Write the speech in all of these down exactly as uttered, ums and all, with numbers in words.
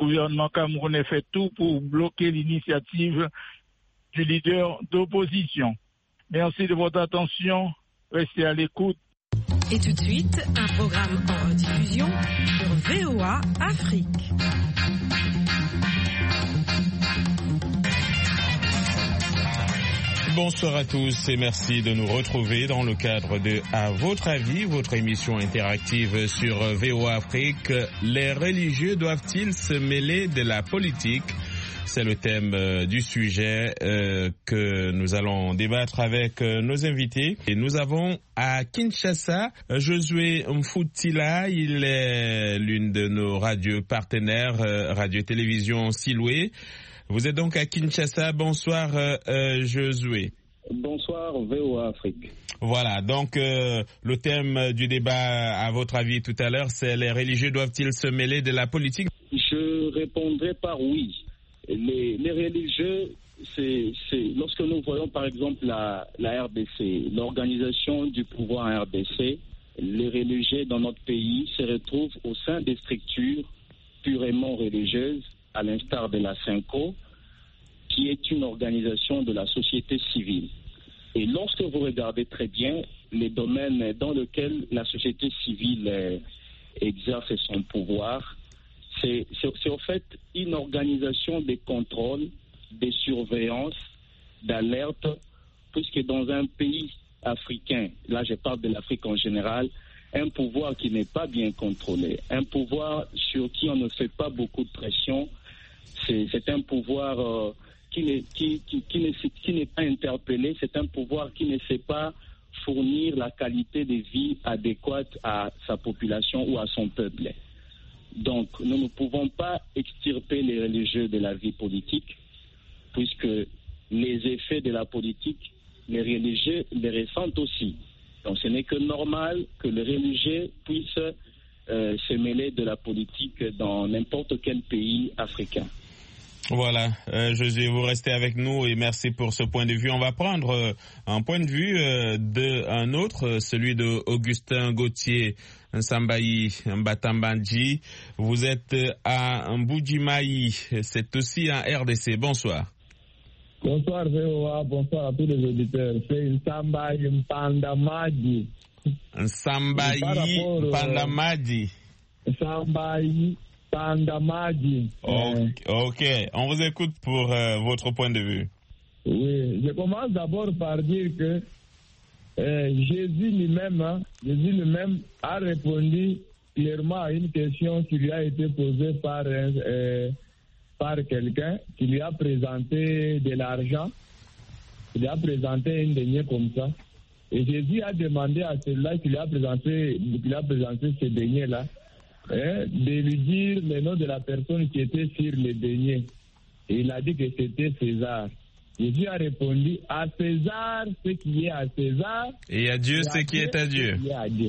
gouvernement camerounais fait tout pour bloquer l'initiative du leader d'opposition. Merci de votre attention. Restez à l'écoute. Et tout de suite, un programme en rediffusion sur V O A Afrique. Bonsoir à tous et merci de nous retrouver dans le cadre de À votre avis, votre émission interactive sur V O A Afrique. Les religieux doivent-ils se mêler de la politique ? C'est le thème euh, du sujet euh, que nous allons débattre avec euh, nos invités. Et nous avons à Kinshasa Josué Mfutila. Il est l'une de nos radios partenaires, euh, Radio-Télévision Siloué. Vous êtes donc à Kinshasa. Bonsoir euh, euh, Josué. Bonsoir V O A Afrique. Voilà, donc euh, le thème du débat, à votre avis tout à l'heure, c'est les religieux doivent-ils se mêler de la politique ? Je répondrai par oui. Les, les religieux, c'est, c'est lorsque nous voyons par exemple la, la R D C, l'organisation du pouvoir en R D C, les religieux dans notre pays se retrouvent au sein des structures purement religieuses, à l'instar de la SENCO, qui est une organisation de la société civile. Et lorsque vous regardez très bien les domaines dans lesquels la société civile euh, exerce son pouvoir, c'est, c'est, c'est en fait une organisation de contrôle, de surveillance, d'alerte, puisque dans un pays africain, là je parle de l'Afrique en général, un pouvoir qui n'est pas bien contrôlé, un pouvoir sur qui on ne fait pas beaucoup de pression, c'est, c'est un pouvoir euh, qui, n'est, qui, qui, qui, ne, qui n'est pas interpellé, c'est un pouvoir qui ne sait pas fournir la qualité de vie adéquate à sa population ou à son peuple. Donc, nous ne pouvons pas extirper les religieux de la vie politique, puisque les effets de la politique, les religieux les ressentent aussi. Donc, ce n'est que normal que les religieux puissent euh, se mêler de la politique dans n'importe quel pays africain. Voilà, euh, Josué, vous restez avec nous et merci pour ce point de vue. On va prendre euh, un point de vue euh, d'un autre, celui de Augustin Gauthier Nsambayi Mbatambandji. Vous êtes à Mbujimayi, c'est aussi en R D C. Bonsoir. Bonsoir V O A, bonsoir à tous les auditeurs. C'est Nsambayi Mpandamadi. Nsambayi Mpandamadi. Nsambayi Mpandamadi. Okay, ok, on vous écoute pour euh, votre point de vue. Oui, je commence d'abord par dire que euh, Jésus lui-même, hein, Jésus lui-même a répondu clairement à une question qui lui a été posée par, euh, par quelqu'un qui lui a présenté de l'argent, qui lui a présenté une denier comme ça. Et Jésus a demandé à celui-là qui lui a présenté, qui lui a présenté ce denier-là, hein, de lui dire le nom de la personne qui était sur le denier. Et il a dit que c'était César. Jésus a répondu à César ce qui est à César et à Dieu ce qui est à Dieu. À Dieu.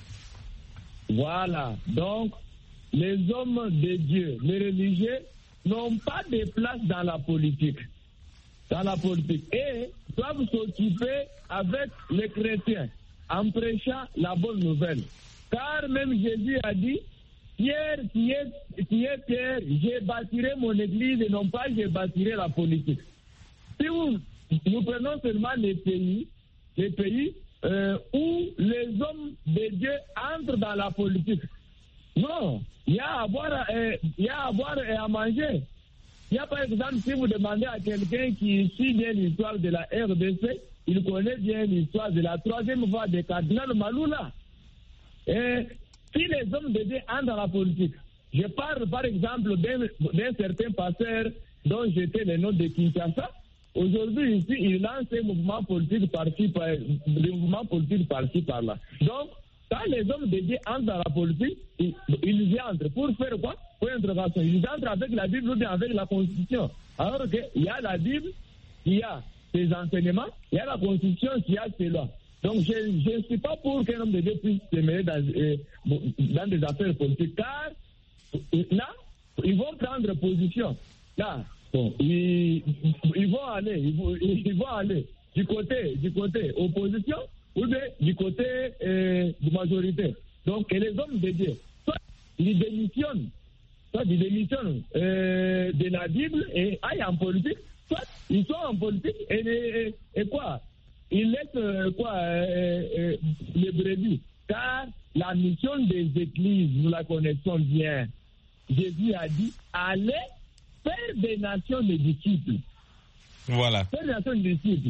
Voilà. Donc, les hommes de Dieu, les religieux, n'ont pas de place dans la politique. Dans la politique. Et doivent s'occuper avec les chrétiens en prêchant la bonne nouvelle. Car même Jésus a dit, Pierre qui est, qui est Pierre, je bâtirai mon église et non pas je bâtirai la politique. Si vous, nous prenons seulement les pays, les pays euh, où les hommes de Dieu entrent dans la politique. Non, il y a à boire, euh, il y a à boire et à manger. Il y a par exemple, si vous demandez à quelqu'un qui suit bien l'histoire de la R D C, il connaît bien l'histoire de la troisième voie de Cardinal Maloula. Et si les hommes de Dieu entrent dans la politique, je parle par exemple d'un, d'un certain pasteur dont j'étais le nom de Kinshasa. Aujourd'hui, ici, il lance un mouvement politique par-ci, par, des mouvements politiques par-ci, par-là. Donc, quand les hommes de Dieu entrent dans la politique, ils, ils y entrent. Pour faire quoi? Pour intervention. Ils entrent avec la Bible ou bien avec la Constitution. Alors qu'il y a la Bible, il y a ses enseignements, il y a la Constitution, il y a ses lois. Donc, je ne suis pas pour qu'un homme de Dieu puisse se mêler dans, euh, dans des affaires politiques. Car là, ils vont prendre position. Là, bon, ils, ils vont aller, ils vont, ils vont aller du côté, du côté opposition ou bien du côté euh, de majorité. Donc, et les hommes de Dieu, soit ils démissionnent soit ils démissionnent euh, de la Bible et aillent en politique, soit ils sont en politique et, et, et quoi ils laissent euh, quoi euh, euh, les brebis. Car la mission des églises, nous la connaissons bien. Jésus a dit, allez faire des nations des disciples. Voilà. Faire des nations des disciples.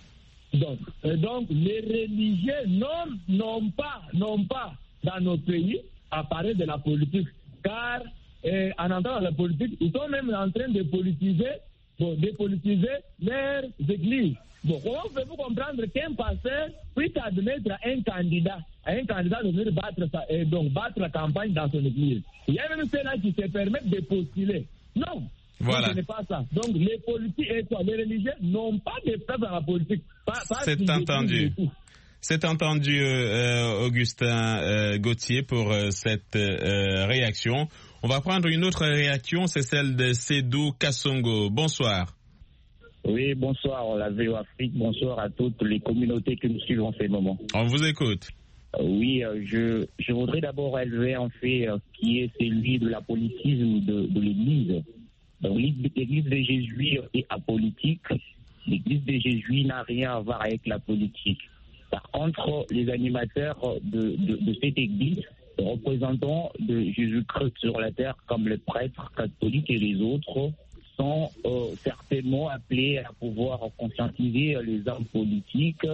Donc, euh, donc les religieux n'ont, n'ont pas, n'ont pas dans nos pays à parler de la politique. Car euh, en entrant dans la politique, ils sont même en train de politiser, bon, de politiser leurs églises. Bon, comment pouvez-vous comprendre qu'un pasteur puisse admettre à un candidat, à un candidat de venir battre, sa, euh, donc battre la campagne dans son église? Il y a même ceux-là qui se permettent de postuler. Non, voilà. Ce n'est pas ça. Donc les politiques et quoi, les religieux n'ont pas de place dans la politique. Pas, pas C'est entendu. C'est entendu, euh, Augustin euh, Gauthier, pour euh, cette euh, réaction. On va prendre une autre réaction, c'est celle de Sédou Kassongo. Bonsoir. Oui, bonsoir, la V O Afrique. Bonsoir à toutes les communautés que nous suivons en ces moments. On vous écoute. Euh, oui, euh, je, je voudrais d'abord élever un fait euh, qui est celui de l'apolitisme de, de l'Église. Donc, l'Église des Jésuites est apolitique. L'Église des Jésuites n'a rien à voir avec la politique. Par contre, les animateurs de, de, de cette Église, les représentants de Jésus-Christ sur la terre, comme les prêtres catholiques et les autres, sont euh, certainement appelés à pouvoir conscientiser les hommes politiques,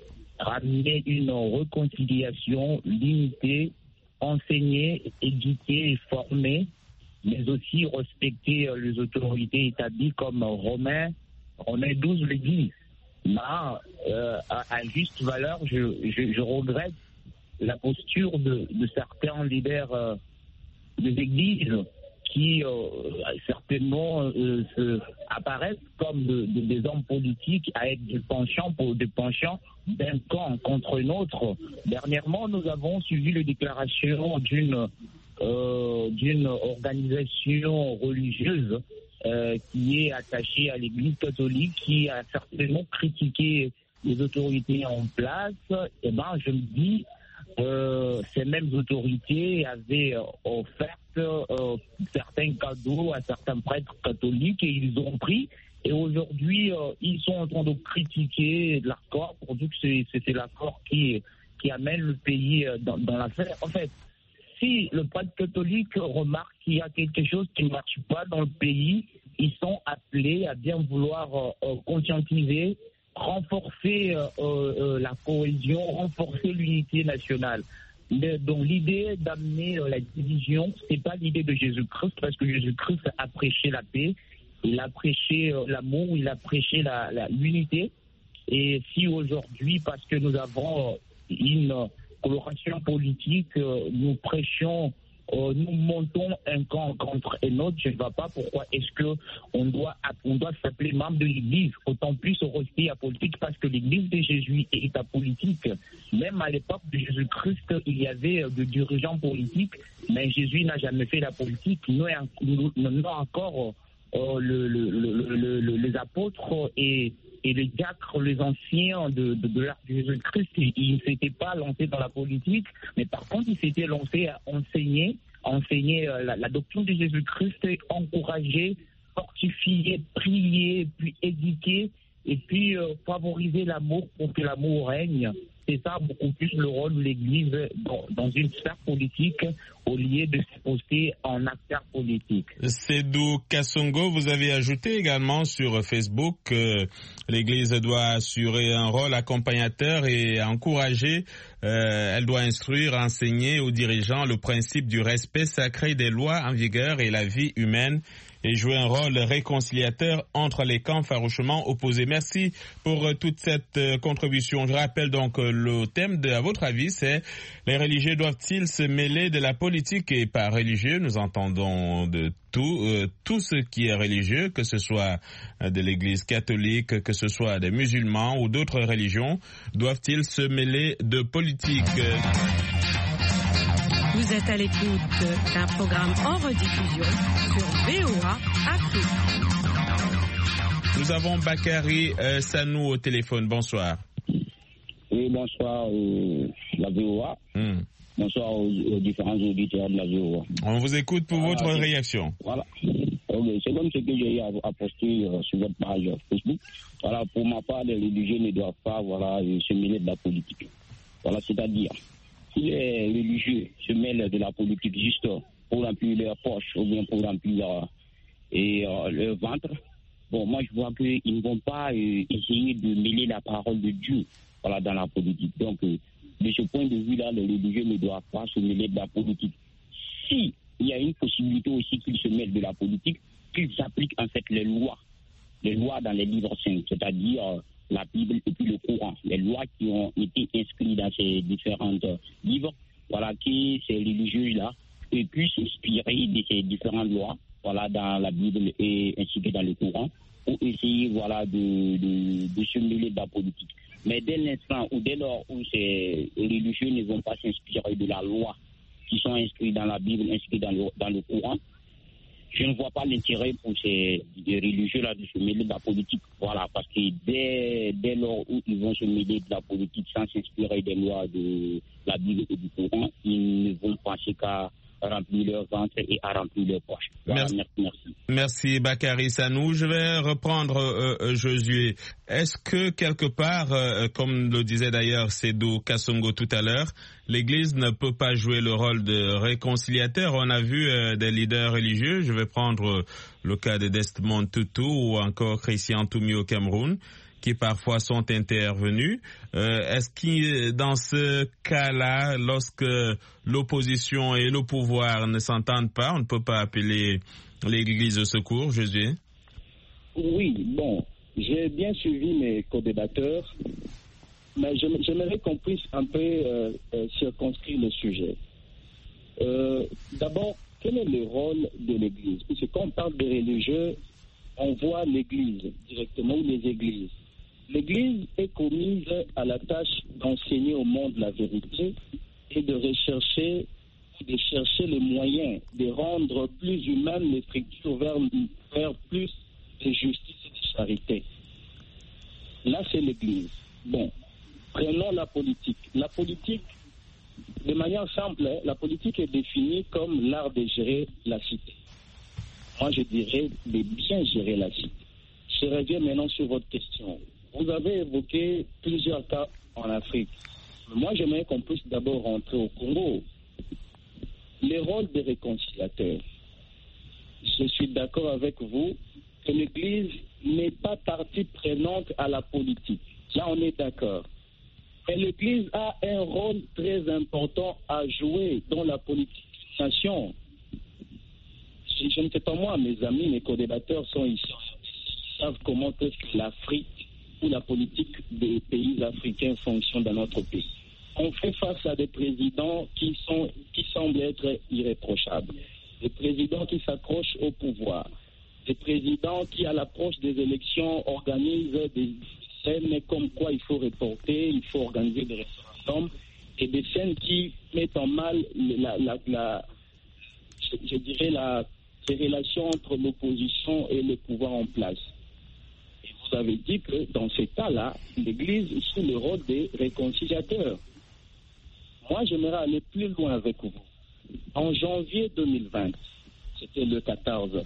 ramener une réconciliation limitée, enseigner, éduquer et former, mais aussi respecter les autorités établies comme Romains, Romains douze le dit. Là, euh, à, à juste valeur, je, je, je regrette la posture de, de certains leaders euh, des églises qui euh, certainement euh, se, apparaissent comme de, de, des hommes politiques avec des penchants pour des penchants d'un camp contre un autre. Dernièrement, nous avons suivi les déclarations d'une euh, d'une organisation religieuse euh, qui est attachée à l'Église catholique, qui a certainement critiqué les autorités en place. Et ben, je me dis, euh, ces mêmes autorités avaient offert euh, certains cadeaux à certains prêtres catholiques et ils ont pris. Et aujourd'hui, euh, ils sont en train de critiquer l'accord pour dire que c'est, c'est l'accord qui, qui amène le pays dans, dans l'affaire. En fait, si le prêtre catholique remarque qu'il y a quelque chose qui ne marche pas dans le pays, ils sont appelés à bien vouloir euh, conscientiser, renforcer euh, euh, la cohésion, renforcer l'unité nationale. Le, donc l'idée d'amener euh, la division, c'est pas l'idée de Jésus-Christ, parce que Jésus-Christ a prêché la paix, il a prêché euh, l'amour, il a prêché la, la, l'unité. Et si aujourd'hui, parce que nous avons euh, une euh, coloration politique, euh, nous prêchons, euh, nous montons un camp contre un autre, je ne vois pas pourquoi est-ce que on doit, on doit s'appeler membre de l'Église, autant plus rester apolitique, parce que l'Église des Jésuites est apolitique. Même à l'époque de Jésus-Christ, il y avait de dirigeants politiques, mais Jésus n'a jamais fait la politique. Nous, nous, nous encore euh, le, le, le, le, le, les apôtres et Et les diacres, les anciens de, de, de l'art de Jésus-Christ, ils ne s'étaient pas lancés dans la politique, mais par contre, ils s'étaient lancés à enseigner, enseigner la, la doctrine de Jésus-Christ, encourager, fortifier, prier, puis éduquer, et puis euh, favoriser l'amour pour que l'amour règne. C'est ça beaucoup plus le rôle de l'Église dans, dans une sphère politique au lieu de se poster en acteur politique. Sédou Kassongo, vous avez ajouté également sur Facebook que l'Église doit assurer un rôle accompagnateur et encourager, euh, elle doit instruire, enseigner aux dirigeants le principe du respect sacré des lois en vigueur et la vie humaine, et jouer un rôle réconciliateur entre les camps farouchement opposés. Merci pour euh, toute cette euh, contribution. Je rappelle donc euh, le thème de, à votre avis, c'est les religieux doivent-ils se mêler de la politique? Et par religieux, nous entendons de tout, euh, tout ce qui est religieux, que ce soit euh, de l'Église catholique, que ce soit des musulmans ou d'autres religions, doivent-ils se mêler de politique? Vous êtes à l'écoute d'un programme en rediffusion sur V O A Afrique. Nous avons Bakary euh, Sanou au téléphone. Bonsoir. Oui, bonsoir, euh, la V O A. Mm. Bonsoir aux, aux différents auditeurs de la V O A. On vous écoute pour voilà, votre réaction. Voilà. Okay. C'est comme ce que j'ai eu à, à poster euh, sur votre page Facebook. Voilà, pour ma part, les religieux ne doivent pas voilà, se mêler de la politique. Voilà, c'est-à-dire, si les religieux se mêlent de la politique juste pour remplir leur poche ou bien pour remplir euh, et, euh, leur ventre, bon, moi je vois qu'ils ne vont pas euh, essayer de mêler la parole de Dieu voilà, dans la politique. Donc, euh, de ce point de vue-là, les religieux ne doivent pas se mêler de la politique. Si il y a une possibilité aussi qu'ils se mêlent de la politique, qu'ils appliquent en fait les lois, les lois dans les livres saints, c'est-à-dire euh, la Bible et puis le Coran, les lois qui ont été inscrites dans ces différents euh, livres, voilà, que ces religieux-là puissent s'inspirer de ces différentes lois, voilà, dans la Bible et ainsi que dans le Coran, pour essayer, voilà, de, de, de se mêler de la politique. Mais dès l'instant ou dès lors où ces religieux ne vont pas s'inspirer de la loi qui sont inscrits dans la Bible, inscrits dans le, dans le Coran, je ne vois pas l'intérêt pour ces religieux-là de se mêler de la politique. Voilà, parce que dès, dès lors où ils vont se mêler de la politique sans s'inspirer des lois de la Bible et du Coran, ils ne vont penser qu'à remplir leur ventre et à remplir leur poche. Voilà, merci. Merci, merci Bakary Sanou. Je vais reprendre euh, Josué. Est-ce que quelque part, euh, comme le disait d'ailleurs Sédou Kassongo tout à l'heure, l'Église ne peut pas jouer le rôle de réconciliateur? On a vu euh, des leaders religieux, je vais prendre euh, le cas de Desmond Tutu ou encore Christian Toumi au Cameroun, qui parfois sont intervenus. Euh, est-ce que dans ce cas-là, lorsque l'opposition et le pouvoir ne s'entendent pas, on ne peut pas appeler l'Église au secours, Josué? Oui, bon, j'ai bien suivi mes co-débatteurs, mais j'aimerais qu'on puisse un peu euh, euh, circonscrire le sujet. Euh, d'abord, quel est le rôle de l'Église? Parce que quand on parle de religieux, on voit l'Église directement, ou les églises. L'Église est commise à la tâche d'enseigner au monde la vérité et de rechercher, de chercher les moyens de rendre plus humaines les structures vers, vers plus de justice et de charité. Là, c'est l'Église. Bon, prenons la politique. La politique, de manière simple, la politique est définie comme l'art de gérer la cité. Moi, je dirais de bien gérer la cité. Je reviens maintenant sur votre question. Vous avez évoqué plusieurs cas en Afrique. Moi, j'aimerais qu'on puisse d'abord rentrer au Congo. Les rôles des réconciliateurs. Je suis d'accord avec vous que l'Église n'est pas partie prenante à la politique. Là, on est d'accord. Mais l'Église a un rôle très important à jouer dans la politique de la nation. Je, je ne sais pas moi, mes amis, mes co-débatteurs sont ici. Ils savent comment est-ce que l'Afrique ou la politique des pays africains fonctionne dans notre pays. On fait face à des présidents qui sont, qui semblent être irréprochables, des présidents qui s'accrochent au pouvoir, des présidents qui, à l'approche des élections, organisent des scènes comme quoi il faut reporter, il faut organiser des référendums, et des scènes qui mettent en mal la, la, la je, je dirais la, les relations entre l'opposition et le pouvoir en place. Vous avez dit que dans ces cas-là, l'Église joue le rôle des réconciliateurs. Moi, j'aimerais aller plus loin avec vous. En janvier deux mille vingt, c'était le quatorze,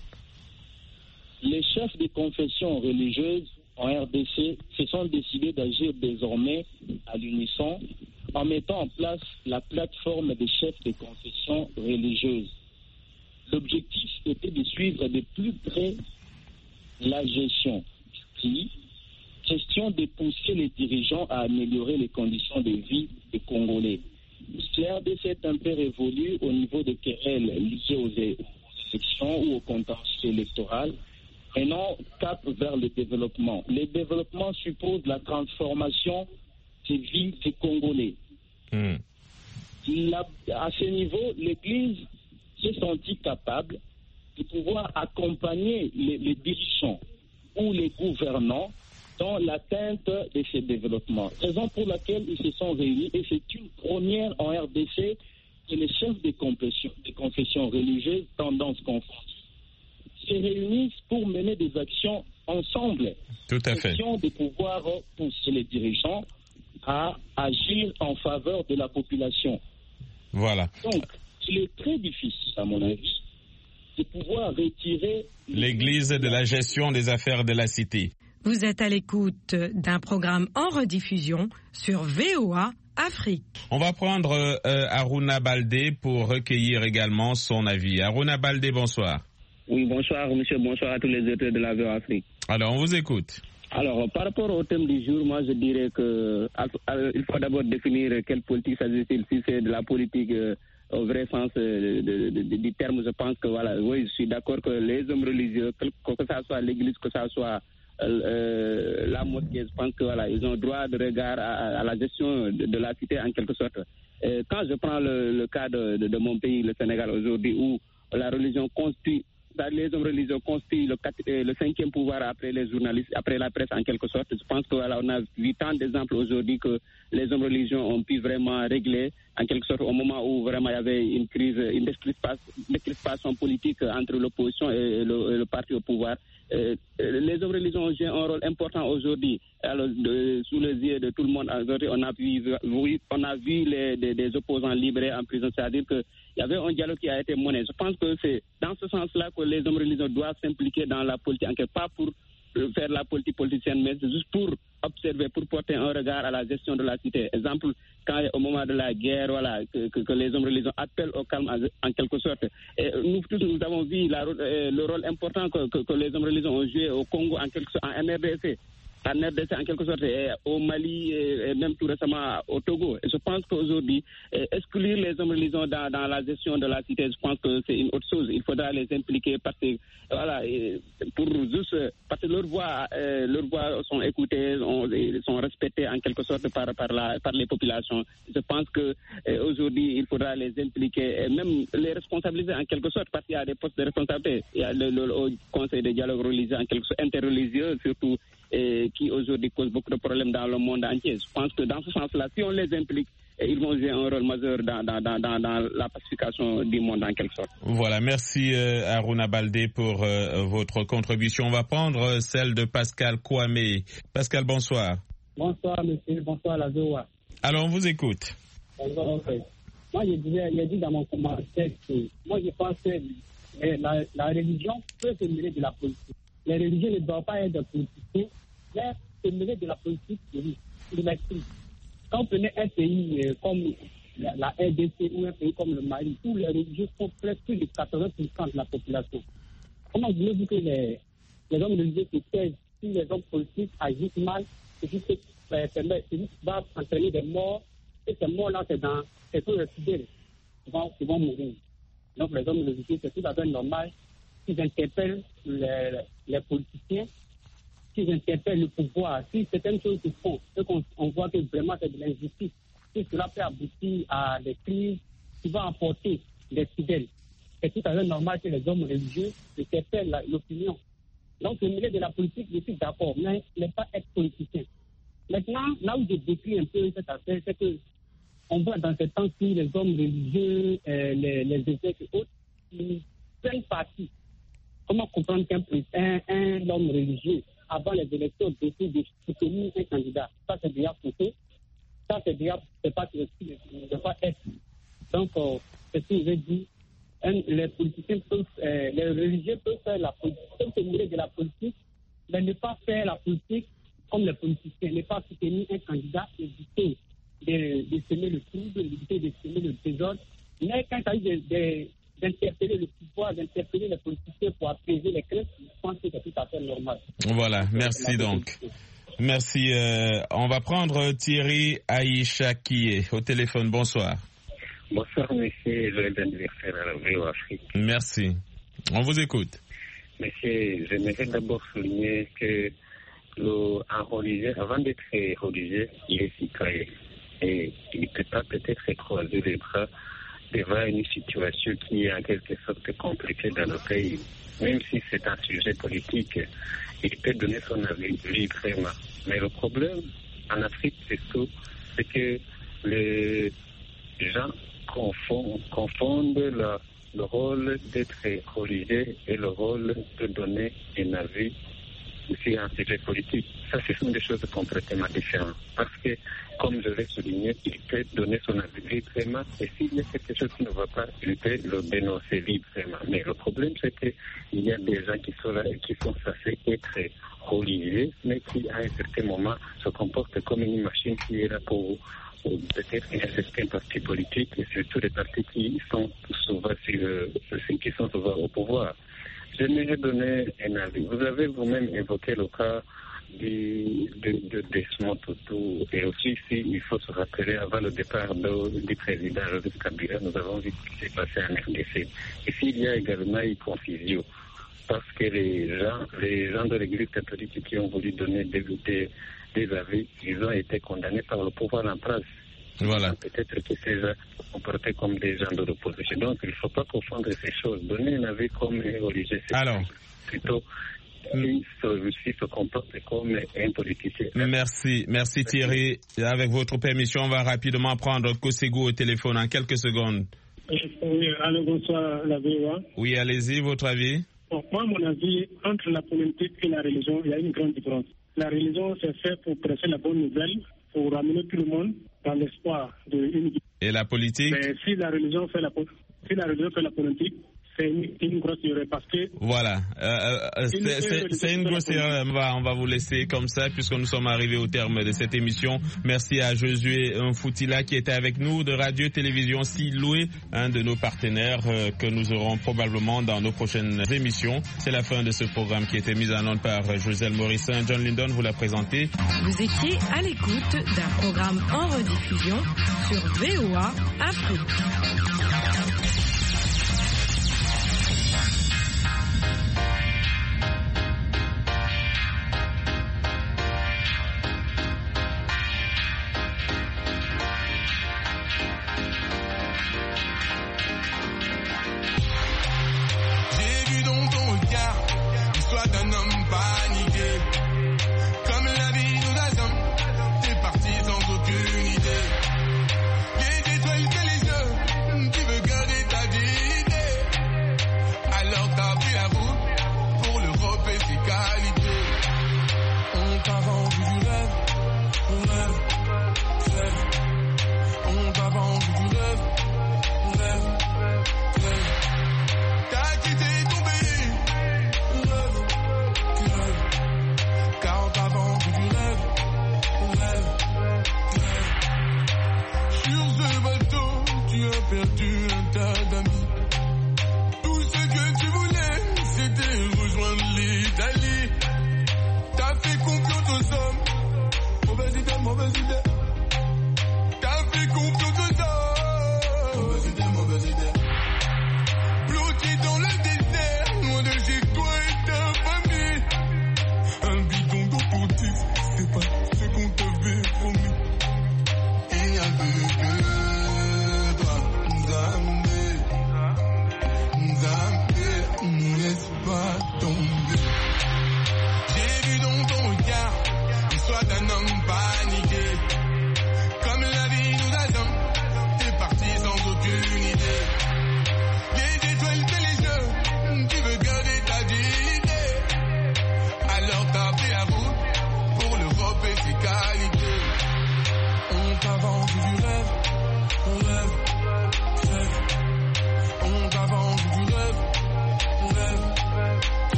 les chefs des confessions religieuses en R D C se sont décidés d'agir désormais à l'unisson en mettant en place la plateforme des chefs des confessions religieuses. L'objectif était de suivre de plus près la gestion. Question de pousser les dirigeants à améliorer les conditions de vie des Congolais. Le R D C est un peu révolu au niveau des querelles liées aux élections ou au contentieux électoral. Maintenant, cap vers le développement. Le développement suppose la transformation des vies des Congolais. Mmh. La, à ce niveau, l'Église s'est sentie capable de pouvoir accompagner les, les dirigeants ou les gouvernants dans l'atteinte de ces développements. Raison pour laquelle ils se sont réunis, et c'est une première en R D C que les chefs des confessions, des confessions religieuses, tendances confondues, se réunissent pour mener des actions ensemble. Tout à fait. Question de pouvoir pousser les dirigeants à agir en faveur de la population. Voilà. Donc, il est très difficile, à mon avis, de pouvoir retirer l'Église de la gestion des affaires de la cité. Vous êtes à l'écoute d'un programme en rediffusion sur V O A Afrique. On va prendre euh, Aruna Baldé pour recueillir également son avis. Aruna Baldé, bonsoir. Oui, bonsoir monsieur, bonsoir à tous les auteurs de la V O A Afrique. Alors, on vous écoute. Alors, par rapport au thème du jour, moi je dirais que euh, il faut d'abord définir quelle politique s'agit-il. Si c'est de la politique euh, au vrai sens euh, de, de, de, du terme, je pense que voilà, oui, je suis d'accord que les hommes religieux, que, que ça soit l'église, que ça soit euh, euh, la mosquée, je pense que voilà, ils ont droit de regard à, à la gestion de, de la cité en quelque sorte. Euh, quand je prends le, le cas de, de, de mon pays, le Sénégal aujourd'hui, où la religion constitue les hommes religieux constituent le, le cinquième pouvoir après les journalistes, après la presse en quelque sorte. Je pense que voilà, on a vu tant d'exemples aujourd'hui que les hommes religieux ont pu vraiment régler en quelque sorte au moment où vraiment il y avait une crise, une décrispation politique entre l'opposition et le, et le parti au pouvoir. Euh, les hommes religieux ont joué un rôle important aujourd'hui. Alors, de, sous les yeux de tout le monde, aujourd'hui, on a vu, on a vu les, des, des opposants libérés en prison. C'est-à-dire qu'il y avait un dialogue qui a été mené. Je pense que c'est dans ce sens-là que les hommes religieux doivent s'impliquer dans la politique, en quelque part pour faire la politique politicienne, mais c'est juste pour observer, pour porter un regard à la gestion de la cité. Exemple, quand au moment de la guerre, voilà, que, que, que les hommes religieux appellent au calme en, en quelque sorte. Et nous tous, nous avons vu la, le rôle important que, que, que les hommes religieux ont joué au Congo, en quelque sorte, en R D C. En R D C en quelque sorte, et au Mali et même tout récemment au Togo. Et je pense qu'aujourd'hui, exclure les hommes religieux dans, dans la gestion de la cité, je pense que c'est une autre chose. Il faudra les impliquer parce que, voilà, pour juste, parce que leurs voix, euh, leurs voix sont écoutées, on, sont respectées en quelque sorte par, par, la, par les populations. Je pense qu'aujourd'hui, il faudra les impliquer et même les responsabiliser en quelque sorte parce qu'il y a des postes de responsabilité. Il y a le, le, le conseil de dialogue religieux, en quelque sorte, interreligieux surtout, et qui aujourd'hui cause beaucoup de problèmes dans le monde entier. Je pense que dans ce sens-là, si on les implique, ils vont jouer un rôle majeur dans, dans, dans, dans la pacification du monde en quelque sorte. Voilà, merci euh, Aruna Baldé pour euh, votre contribution. On va prendre celle de Pascal Kwame. Pascal, bonsoir. Bonsoir monsieur, bonsoir la V O A. Alors on vous écoute. Bonsoir, okay. Moi je disais, il a dit dans mon commentaire que moi je pense que la, la religion peut se mêler de la politique. Les religieux ne doivent pas être des politiciens, mais se mêler de la politique de la crise. Quand vous prenez un pays euh, comme la, la R D C ou un pays comme le Mali, où les religieux sont presque plus de quatre-vingts pour cent de la population, comment voulez-vous que les, les hommes religieux se taisent si les hommes politiques agissent mal, c'est juste que va entraîner des morts, et ces morts-là, c'est dans c'est tout le fidèles qui vont, qui vont mourir. Donc les hommes religieux, c'est tout à fait normal qu'ils interpellent les, les politiciens, qu'ils interpellent le pouvoir, si certaines choses se font, et qu'on on voit que vraiment c'est de l'injustice, si cela peut aboutir à des crises qui vont emporter les fidèles. C'est tout à fait normal que les hommes religieux interpellent l'opinion. Donc, le milieu de la politique, je suis d'accord, mais ne pas être politicien. Maintenant, là où je décris un peu cette affaire, c'est que on voit dans ces temps-ci les hommes religieux, euh, les, les évêques et autres, qui prennent parti. Comment comprendre qu'un un, un homme religieux, avant les élections, décide de soutenir un candidat? Ça, c'est déjà poussé. Ça, c'est déjà, c'est pas ce qui ne doit pas être. Donc, euh, c'est ce que je dis. Un, les politiciens peuvent, euh, les religieux peuvent faire la politique, peuvent se mêler de la politique, mais ne pas faire la politique comme les politiciens, ne pas soutenir un candidat, éviter de, de semer le trouble, éviter de semer le désordre. Mais quand il s'agit de, de, d'interpeller le pouvoir, d'interpeller les politiciens pour apaiser les craintes, je pense que c'est tout à fait normal. Voilà, merci donc. Merci. Euh, on va prendre Thierry Aïcha qui est au téléphone. Bonsoir. Bonsoir, monsieur. Joyeux anniversaire à la V O A Afrique. Merci. On vous écoute. Monsieur, j'aimerais d'abord souligner que le, un religieux, avant d'être religieux, il est citoyen. Et il ne peut pas peut-être croiser les bras devant une situation qui est en quelque sorte compliquée dans le pays. Même si c'est un sujet politique, il peut donner son avis librement. Mais le problème en Afrique, c'est tout, c'est que les gens confondent, confondent le, le rôle d'être religieux et le rôle de donner un avis sur un sujet politique. Ça, ce sont des choses complètement différentes. Parce que, comme je l'ai souligné, il peut donner son avis librement, et s'il y a quelque chose qui ne va pas, il peut le dénoncer librement. Mais le problème, c'est qu'il y a des gens qui sont là et qui sont censés être religieux, mais qui, à un certain moment, se comportent comme une machine qui est là pour peut-être un certain parti politique, et surtout des partis qui sont souvent, sur, qui sont souvent au pouvoir. J'aimerais donner un avis. Vous avez vous-même évoqué le cas du, de, de Desmond Tutu, et aussi ici, il faut se rappeler, avant le départ de, du président Joseph Kabila, nous avons vu ce qui s'est passé en R D C. Ici, il y a également une confusion, parce que les gens, les gens de l'Église catholique qui ont voulu donner des, des, des avis, ils ont été condamnés par le pouvoir en place. Voilà. Peut-être que ces gens sont comportés comme des gens de l'opposition. Donc, il ne faut pas confondre ces choses. Donner un avis comme un religieux, c'est Alors, plutôt qui se, se comporte comme un politicien. Merci, merci Thierry. Avec votre permission, on va rapidement prendre Kosegu au téléphone en quelques secondes. Oui, allô, bonsoir, la V O A. Oui, allez-y, votre avis. Bon, moi, mon avis, entre la politique et la religion, il y a une grande différence. La religion, c'est fait pour presser la bonne nouvelle, pour ramener tout le monde dans l'espoir d'une vie. Et la politique? Mais si la religion fait la, si la, religion fait la politique, c'est une, une grosse erreur parce que... Voilà, euh, euh, c'est une grosse erreur. On va, on va vous laisser comme ça puisque nous sommes arrivés au terme de cette émission. Merci à Josué Foutila qui était avec nous de Radio-Télévision Siloué, un de nos partenaires euh, que nous aurons probablement dans nos prochaines émissions. C'est la fin de ce programme qui était mis en onde par Joselle Morissin. John Lindon vous l'a présenté. Vous étiez à l'écoute d'un programme en rediffusion sur V O A Afrique. J'ai vu dans ton regard l'histoire d'un homme